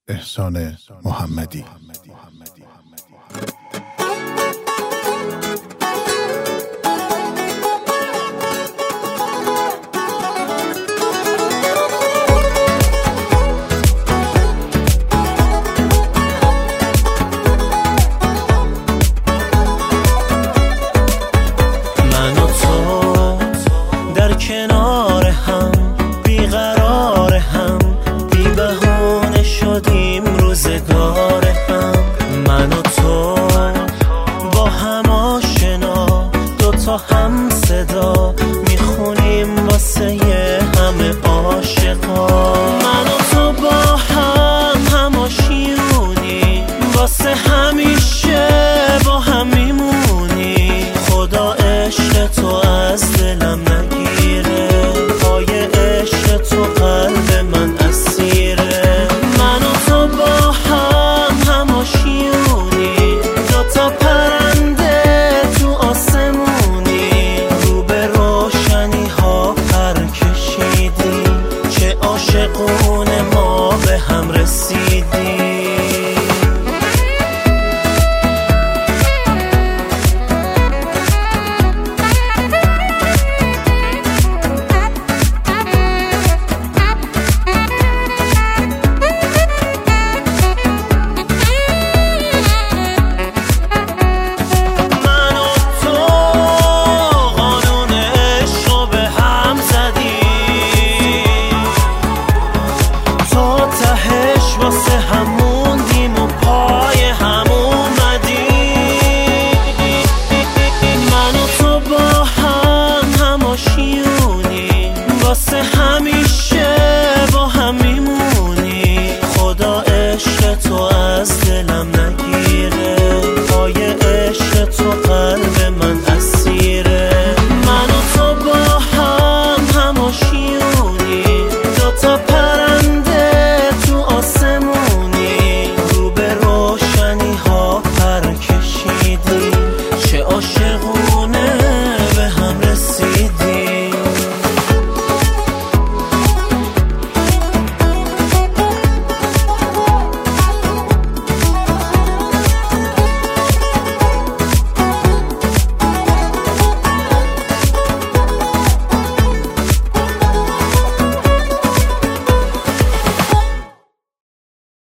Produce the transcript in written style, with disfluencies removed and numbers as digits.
احسان محمدی. من و تو در کنار هم بیقرار هم، بی بهونه شدیم روزگار هم. من و تو با هم آشنا، دوتا هم صدا میخونیم واسه همه عاشقا. من و تو با هم آشیونی، واسه همیشه با هم میمونی. خدا عشق تو از دلم نگیره، پای عشق تو قلب من اسیره. من و تو با هم آشیونی، دوتا پرنده تو آسمونی. رو به روشنی ها پر کشیدیم، چه عاشقون